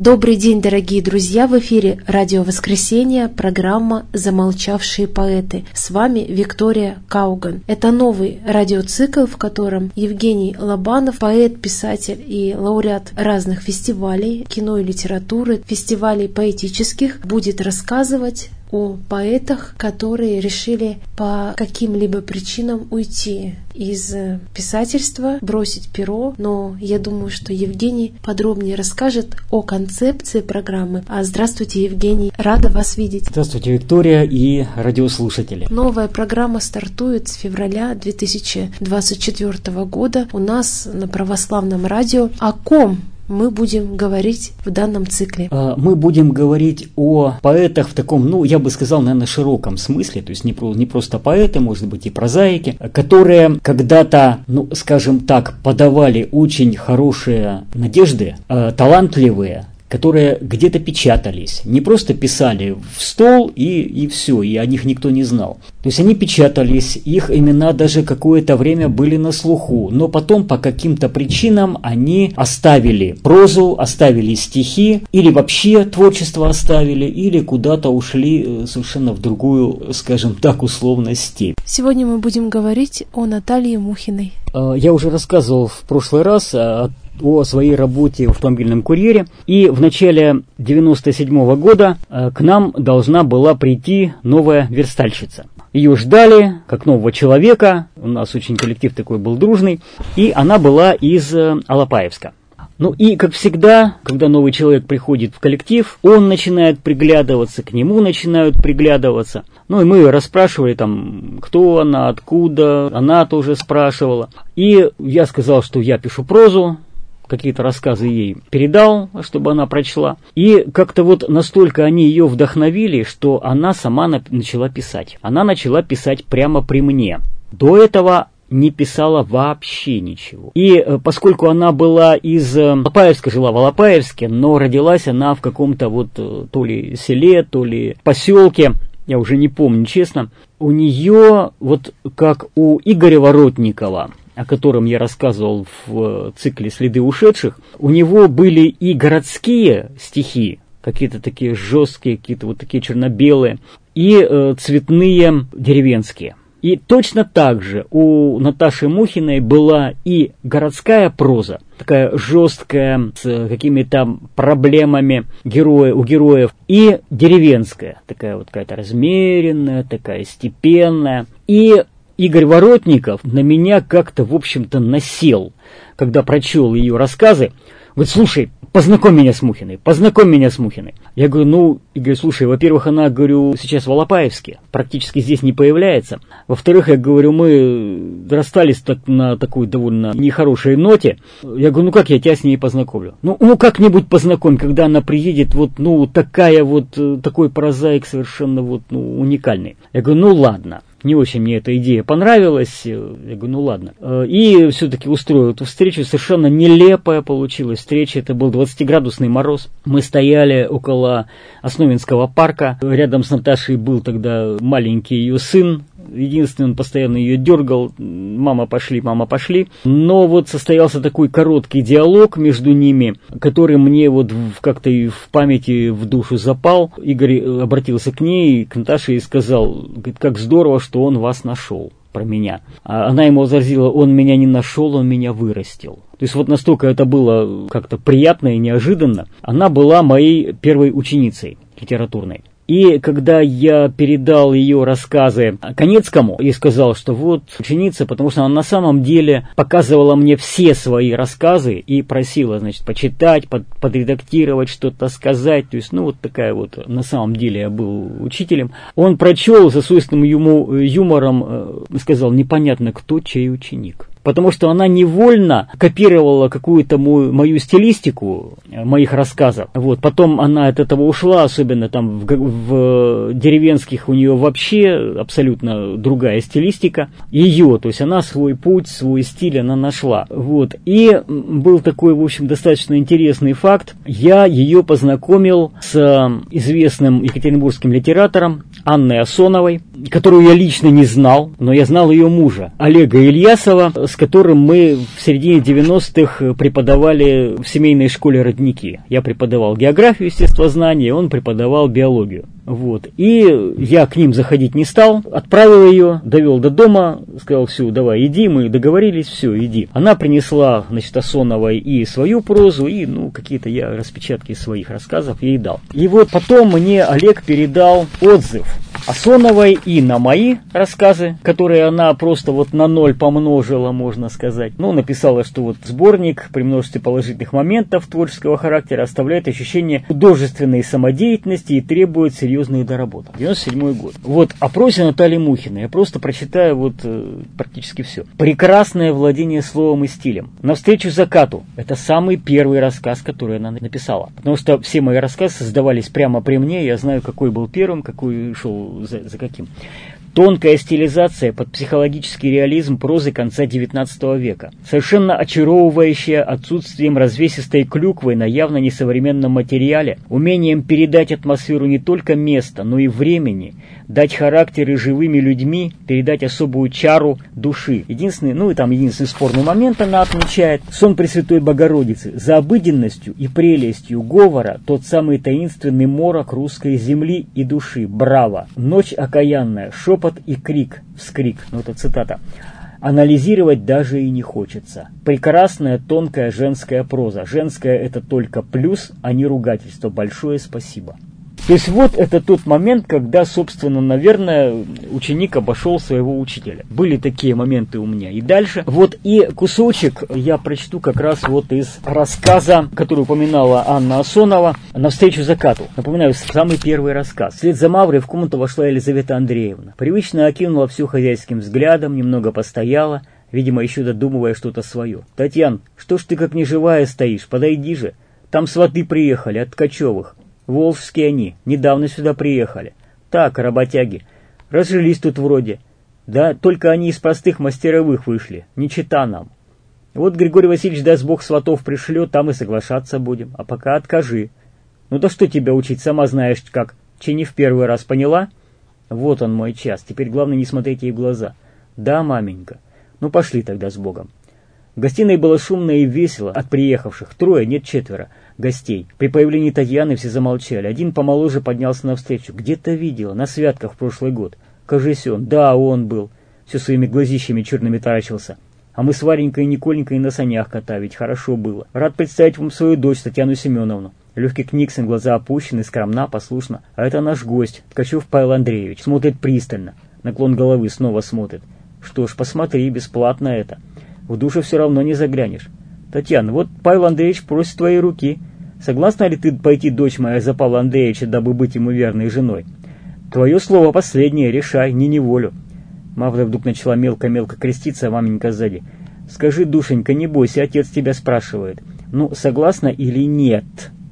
Добрый день, дорогие друзья! В эфире «Радио Воскресенье», программа «Замолчавшие поэты». С вами Виктория Кауган. Это новый радиоцикл, в котором Евгений Лобанов, поэт, писатель и лауреат разных фестивалей кино и литературы, фестивалей поэтических, будет рассказывать о поэтах, которые решили по каким-либо причинам уйти из писательства, бросить перо. Но я думаю, что Евгений подробнее расскажет о концепции программы. Здравствуйте, Евгений, рада вас видеть. Здравствуйте, Виктория и радиослушатели. Новая программа стартует с февраля 2024 года у нас на православном радио. О ком мы будем говорить в данном цикле? Мы будем говорить о поэтах в таком, я бы сказал, наверное, широком смысле, то есть не просто поэты, может быть, и прозаики, которые когда-то, скажем так, подавали очень хорошие надежды, талантливые, которые где-то печатались, не просто писали в стол и все, и о них никто не знал. То есть они печатались, их имена даже какое-то время были на слуху, но потом по каким-то причинам они оставили прозу, оставили стихи, или вообще творчество оставили, или куда-то ушли совершенно в другую, скажем так, условно, степь. Сегодня мы будем говорить о Наталье Мухиной. Я уже рассказывал в прошлый раз о своей работе в «Автомобильном курьере», и в начале 1997 года к нам должна была прийти новая верстальщица. Ее ждали как нового человека, у нас очень коллектив такой был дружный, и она была из Алапаевска. И, как всегда, когда новый человек приходит в коллектив, он начинает приглядываться, к нему начинают приглядываться. И мы расспрашивали кто она, откуда, она тоже спрашивала. И я сказал, что я пишу прозу, какие-то рассказы ей передал, чтобы она прочла. И как-то настолько они ее вдохновили, что она сама начала писать. Она начала писать прямо при мне. До этого не писала вообще ничего. И поскольку она была из Алапаевска, жила в Алапаевске, но родилась она в каком-то то ли селе, то ли поселке, я уже не помню, честно, у нее, как у Игоря Воротникова, о котором я рассказывал в цикле «Следы ушедших», у него были и городские стихи, какие-то такие жесткие, какие-то такие черно-белые, и цветные деревенские. И точно так же у Наташи Мухиной была и городская проза, такая жесткая, с какими-то проблемами у героев, и деревенская, такая какая-то размеренная, такая степенная. И Игорь Воротников на меня как-то, в общем-то, насел, когда прочел ее рассказы. Говорит: слушай, познакомь меня с Мухиной. Я говорю: Игорь, слушай, во-первых, она, сейчас в Алапаевске, практически здесь не появляется. Во-вторых, я говорю, мы расстались на такой довольно нехорошей ноте. Я говорю: как я тебя с ней познакомлю? Как-нибудь познакомь, когда она приедет, такой прозаик совершенно уникальный. Я говорю: ладно. Не очень мне эта идея понравилась. Я говорю: ладно. И все-таки устроил эту встречу. Совершенно нелепая получилась встреча. Это был 20-градусный мороз. Мы стояли около Основинского парка. Рядом с Наташей был тогда маленький ее сын. Единственный, он постоянно ее дергал: мама, пошли. Но состоялся такой короткий диалог между ними, который мне как-то и в памяти, в душу запал. Игорь обратился к ней, к Наташе, и сказал: говорит, как здорово, что он вас нашел, про меня. А она ему возразила: он меня не нашел, он меня вырастил. То есть настолько это было как-то приятно и неожиданно. Она была моей первой ученицей литературной. И когда я передал ее рассказы Конецкому и сказал, что ученица, потому что она на самом деле показывала мне все свои рассказы и просила, почитать, подредактировать, что-то сказать. То есть, такая на самом деле я был учителем. Он прочел со свойственным юмором, сказал: непонятно, кто чей ученик. Потому что она невольно копировала какую-то мою стилистику моих рассказов. Потом она от этого ушла, особенно в деревенских у нее вообще абсолютно другая стилистика. То есть она свой путь, свой стиль она нашла. И был такой, в общем, достаточно интересный факт. Я ее познакомил с известным екатеринбургским литератором Анной Асоновой, которую я лично не знал, но я знал ее мужа, Олега Ильясова, с которым мы в середине 90-х преподавали в семейной школе «Родники». Я преподавал географию, естествознание, он преподавал биологию. Вот. И я к ним заходить не стал, отправил ее, довел до дома, сказал: все, давай, иди, мы договорились, все, иди. Она принесла, значит, Асоновой и свою прозу, и, какие-то я распечатки своих рассказов ей дал. И вот потом мне Олег передал отзыв Асоновой и на мои рассказы, которые она просто вот на 0 помножила, можно сказать. Написала, что вот сборник при множестве положительных моментов творческого характера оставляет ощущение художественной самодеятельности и требует серьезной доработки. 97-й год. Вот о прозе Натальи Мухиной я просто прочитаю практически все. Прекрасное владение словом и стилем. «Навстречу закату» — это самый первый рассказ, который она написала. Потому что все мои рассказы создавались прямо при мне, я знаю, какой был первым, какой шел за каким. Тонкая стилизация под психологический реализм прозы конца XIX века, совершенно очаровывающая отсутствием развесистой клюквы на явно несовременном материале, умением передать атмосферу не только места, но и времени, дать характеры живыми людьми, передать особую чару души. Единственный спорный момент она отмечает: сон Пресвятой Богородицы, за обыденностью и прелестью говора тот самый таинственный морок русской земли и души. Браво! Ночь окаянная, шепот и крик, вскрик. Это цитата. Анализировать даже и не хочется. Прекрасная тонкая женская проза. Женская — это только плюс, а не ругательство. Большое спасибо. То есть вот это тот момент, когда, собственно, наверное, ученик обошел своего учителя. Были такие моменты у меня. И дальше. И кусочек я прочту как раз из рассказа, который упоминала Анна Асонова, «Навстречу закату». Напоминаю, самый первый рассказ. Вслед за Маврой в комнату вошла Елизавета Андреевна. Привычно окинула все хозяйским взглядом, немного постояла, видимо, еще додумывая что-то свое. «Татьян, что ж ты как неживая стоишь? Подойди же. Там сваты приехали от Ткачевых. Волжские они, недавно сюда приехали. Так, работяги, разжились тут вроде. Да, только они из простых мастеровых вышли, не чета нам. Вот Григорий Васильевич, даст Бог, сватов пришлет, там и соглашаться будем. А пока откажи. Да что тебя учить, сама знаешь как. Че не в первый раз, поняла? Вот он мой час, теперь главное не смотреть ей в глаза. Да, маменька. Пошли тогда с Богом». В гостиной было шумно и весело от приехавших. 3, нет 4 гостей. При появлении Татьяны все замолчали. Один помоложе поднялся навстречу. «Где-то видела, на святках в прошлый год. Кажись, он». «Да, он был». Все своими глазищами черными таращился. «А мы с Варенькой и Николенькой на санях катавить. Хорошо было. Рад представить вам свою дочь, Татьяну Семеновну». Легкий книгсон, глаза опущены, скромна, послушна. «А это наш гость, Ткачев Павел Андреевич». Смотрит пристально. Наклон головы, снова смотрит. «Что ж, посмотри, бесплатно это. В душу все равно не заглянешь. Татьяна, вот Павел Андреевич просит твоей руки. Согласна ли ты пойти, дочь моя, за Павла Андреевича, дабы быть ему верной женой? Твое слово последнее, решай, не неволю». Мавра вдруг начала мелко-мелко креститься, а маменька сзади. «Скажи, душенька, не бойся, отец тебя спрашивает. Согласна или нет?»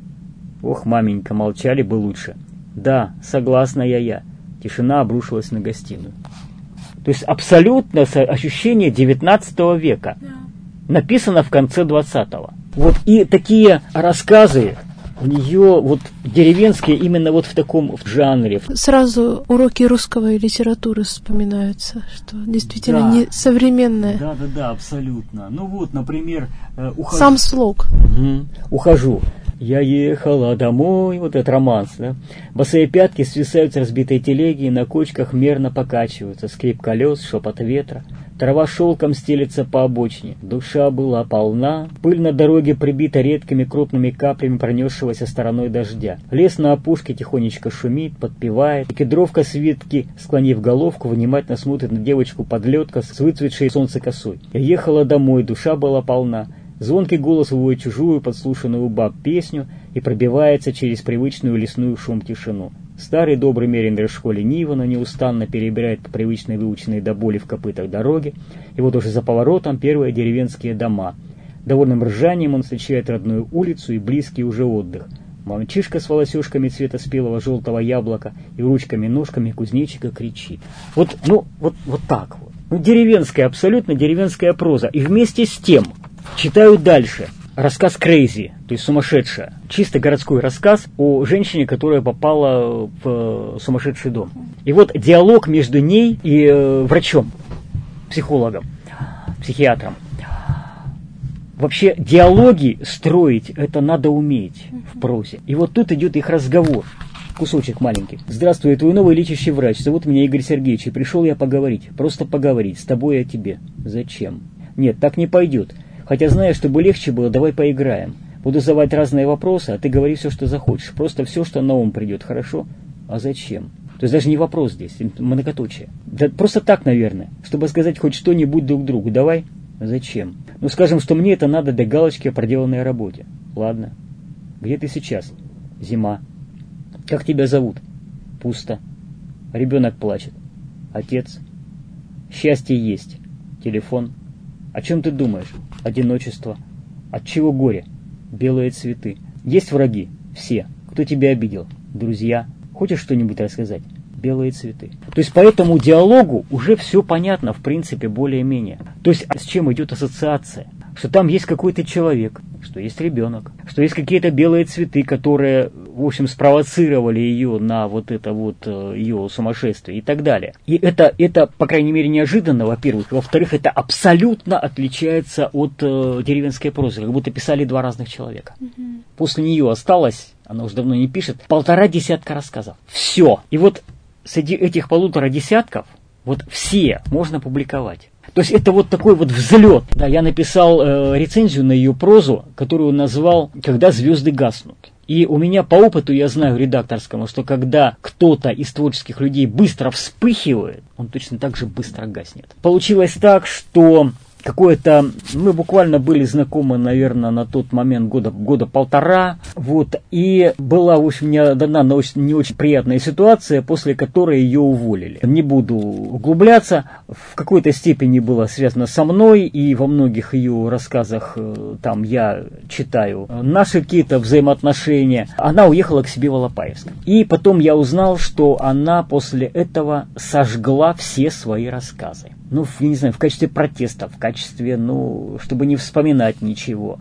Ох, маменька, молчали бы лучше. «Да, согласна я». Тишина обрушилась на гостиную. То есть абсолютно ощущение 19 века. Написано в конце 20-го. И такие рассказы у нее деревенские именно в таком жанре. Сразу уроки русской литературы вспоминаются, что действительно не современное. Да, абсолютно. Например, ухожу. Сам слог. Ухожу. Я ехала домой, этот романс, да? Босые пятки свисают с разбитой телеги, и на кочках мерно покачиваются, скрип колес, шепот ветра. Трава шелком стелется по обочине, душа была полна, пыль на дороге прибита редкими крупными каплями пронесшегося стороной дождя. Лес на опушке тихонечко шумит, подпевает, и кедровка с ветки, склонив головку, внимательно смотрит на девочку-подлетка с выцветшей солнце косой. Я ехала домой, душа была полна. Звонкий голос выводит чужую, подслушанную у баб песню и пробивается через привычную лесную шум тишину. Старый добрый Мериндер в школе Нивана неустанно перебирает по привычной выученной до боли в копытах дороге, и уже за поворотом первые деревенские дома. Довольным ржанием он встречает родную улицу и близкий уже отдых. Мальчишка с волосюшками цвета спелого желтого яблока и ручками-ножками кузнечика кричит. Вот так вот. Деревенская, абсолютно деревенская проза. И вместе с тем читаю дальше. рассказ «Крейзи», то есть «Сумасшедшая». Чисто городской рассказ о женщине, которая попала в сумасшедший дом. И вот диалог между ней и врачом, психологом, психиатром. Вообще диалоги строить это надо уметь в прозе. И вот тут идет их разговор. Кусочек маленький. Здравствуй, я твой новый лечащий врач. Зовут меня Игорь Сергеевич. И пришел я поговорить. Просто поговорить. С тобой и о тебе. Зачем? Нет, так не пойдет. Хотя знаю, чтобы легче было, давай поиграем. Буду задавать разные вопросы, а ты говори все, что захочешь. Просто все, что на ум придет. Хорошо? А зачем? То есть даже не вопрос здесь, многоточие. Да просто так, наверное. Чтобы сказать хоть что-нибудь друг другу. Давай? Зачем? Ну, скажем, что мне это надо для галочки о проделанной работе. Ладно. Где ты сейчас? Зима. Как тебя зовут? Пусто. Ребенок плачет. Отец. Счастье есть. Телефон. О чем ты думаешь? Одиночество. От чего горе? Белые цветы. Есть враги? Все. Кто тебя обидел? Друзья. Хочешь что-нибудь рассказать? Белые цветы. То есть по этому диалогу уже все понятно, в принципе, более-менее. То есть с чем идет ассоциация? Что там есть какой-то человек, что есть ребенок, что есть какие-то белые цветы, которые, в общем, спровоцировали ее на вот это вот ее сумасшествие и так далее. И это, по крайней мере, неожиданно, во-первых. Во-вторых, это абсолютно отличается от деревенской прозы, как будто писали два разных человека. После нее осталось, она уже давно не пишет, 1,5 десятка рассказов. Все. И вот среди этих 1,5 десятков вот все можно публиковать. То есть это вот такой вот взлет. Да, я написал рецензию на ее прозу, которую назвал «Когда звезды гаснут». И у меня по опыту, я знаю редакторскому, что когда кто-то из творческих людей быстро вспыхивает, он точно так же быстро гаснет. Получилось так, что мы буквально были знакомы, наверное, на тот момент года 1,5, вот, и была, в общем, мне дана не очень приятная ситуация, после которой ее уволили. Не буду углубляться, в какой-то степени было связано со мной, и во многих ее рассказах там я читаю наши какие-то взаимоотношения. Она уехала к себе в Алапаевск. И потом я узнал, что она после этого сожгла все свои рассказы. Ну, я не знаю, в качестве протеста, в качестве, чтобы не вспоминать ничего.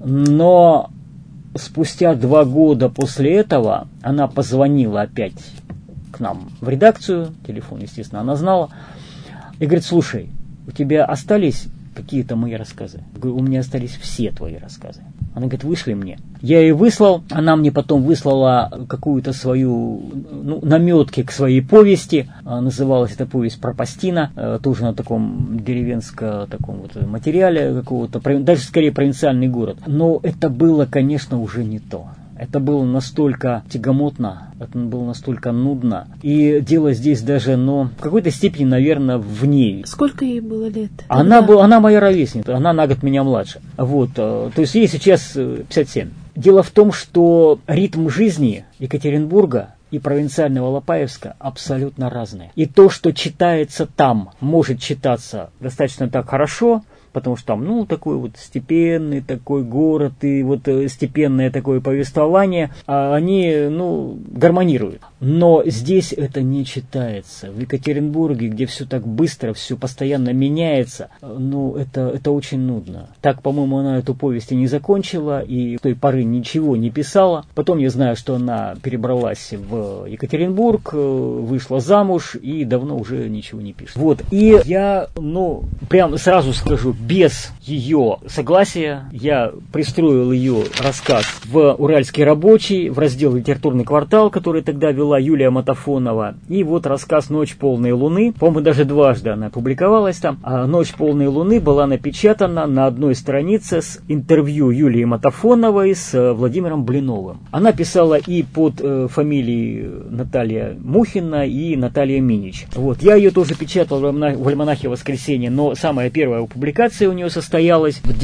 Но спустя 2 года после этого она позвонила опять к нам в редакцию, телефон, естественно, она знала, и говорит: слушай, у тебя остались какие-то мои рассказы? Я говорю: у меня остались все твои рассказы. Она говорит: вышли мне. Я ей выслал, она мне потом выслала какую-то свою, наметки к своей повести. Называлась эта повесть «Пропастина», тоже на таком деревенском таком вот материале какого-то, даже скорее провинциальный город. Но это было, конечно, уже не то. Это было настолько тягомотно, это было настолько нудно. И дело здесь даже, в какой-то степени, наверное, в ней. Сколько ей было лет? Она моя ровесница, она на год меня младше. Вот, то есть ей сейчас 57. Дело в том, что ритм жизни Екатеринбурга и провинциального Алапаевска абсолютно разные. И то, что читается там, может читаться достаточно так хорошо, потому что там, такой вот степенный такой город и вот степенное такое повествование, они, гармонируют. Но здесь это не читается. В Екатеринбурге, где все так быстро, все постоянно меняется, это очень нудно. Так, по-моему, она эту повесть и не закончила, и с той поры ничего не писала. Потом я знаю, что она перебралась в Екатеринбург, вышла замуж и давно уже ничего не пишет. Вот, и я, прям сразу скажу, без ее согласия я пристроил ее рассказ в «Уральский рабочий», в раздел «Литературный квартал», который тогда вела Юлия Матафонова. И вот рассказ «Ночь полной луны». По-моему, даже дважды она публиковалась там. А «Ночь полной луны» была напечатана на одной странице с интервью Юлии Матафоновой с Владимиром Блиновым. Она писала и под фамилией Наталья Мухина и Наталья Минич. Вот. Я ее тоже печатал в альманахе «Воскресенье», но самая первая публикация у нее состоялась в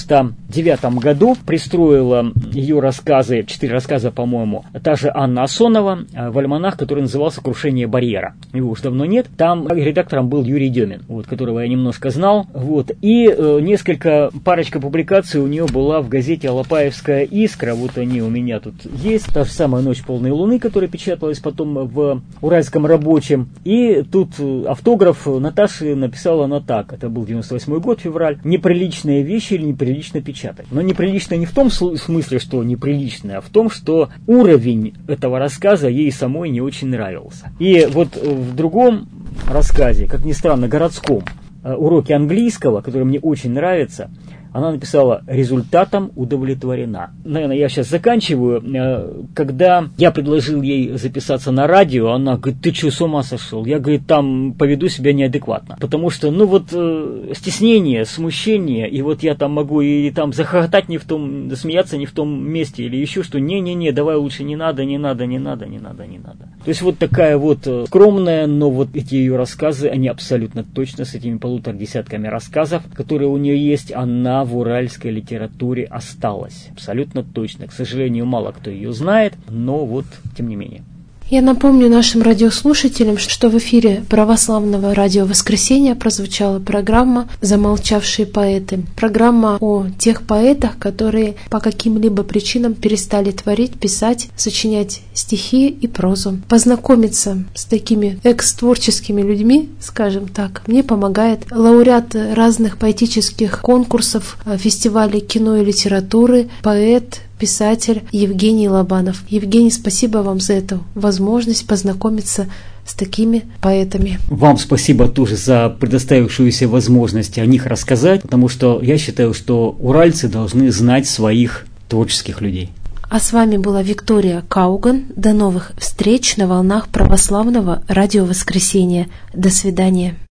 99 году. Пристроила ее рассказы, 4 рассказа, по-моему, та же Анна Асонова, в альманах, который назывался «Крушение барьера». Его уж давно нет. Там редактором был Юрий Демин, которого я немножко знал. Вот. И парочка публикаций у нее была в газете «Алапаевская искра». Вот они у меня тут есть. Та же самая «Ночь полной луны», которая печаталась потом в «Уральском рабочем». И тут автограф Наташи написала она так. Это был 98 год, февраль. «Не неприличные вещи или неприлично печатать. Но неприлично не в том смысле, что неприлично, а в том, что уровень этого рассказа ей самой не очень нравился. И вот в другом рассказе, как ни странно, городском, уроке английского, который мне очень нравится, она написала: результатом удовлетворена. Наверное, я сейчас заканчиваю. Когда я предложил ей записаться на радио, она говорит: ты что, с ума сошел? Я, говорит, там поведу себя неадекватно. Потому что, стеснение, смущение, и вот я там могу и там захохотать смеяться не в том месте, или еще что. Не-не-не, давай лучше не надо. То есть вот такая вот скромная, но вот эти ее рассказы, они абсолютно точно с этими 1,5 десятками рассказов, которые у нее есть, она в уральской литературе осталась. Абсолютно точно. К сожалению, мало кто ее знает, но вот тем не менее. Я напомню нашим радиослушателям, что в эфире православного радио «Воскресенье» прозвучала программа «Замолчавшие поэты». Программа о тех поэтах, которые по каким-либо причинам перестали творить, писать, сочинять стихи и прозу. Познакомиться с такими экс-творческими людьми, скажем так, мне помогает лауреат разных поэтических конкурсов, фестивалей кино и литературы, поэт, писатель Евгений Лобанов. Евгений, спасибо вам за эту возможность познакомиться с такими поэтами. Вам спасибо тоже за предоставившуюся возможность о них рассказать, потому что я считаю, что уральцы должны знать своих творческих людей. А с вами была Виктория Кауган. До новых встреч на волнах православного радио «Воскресенье». До свидания.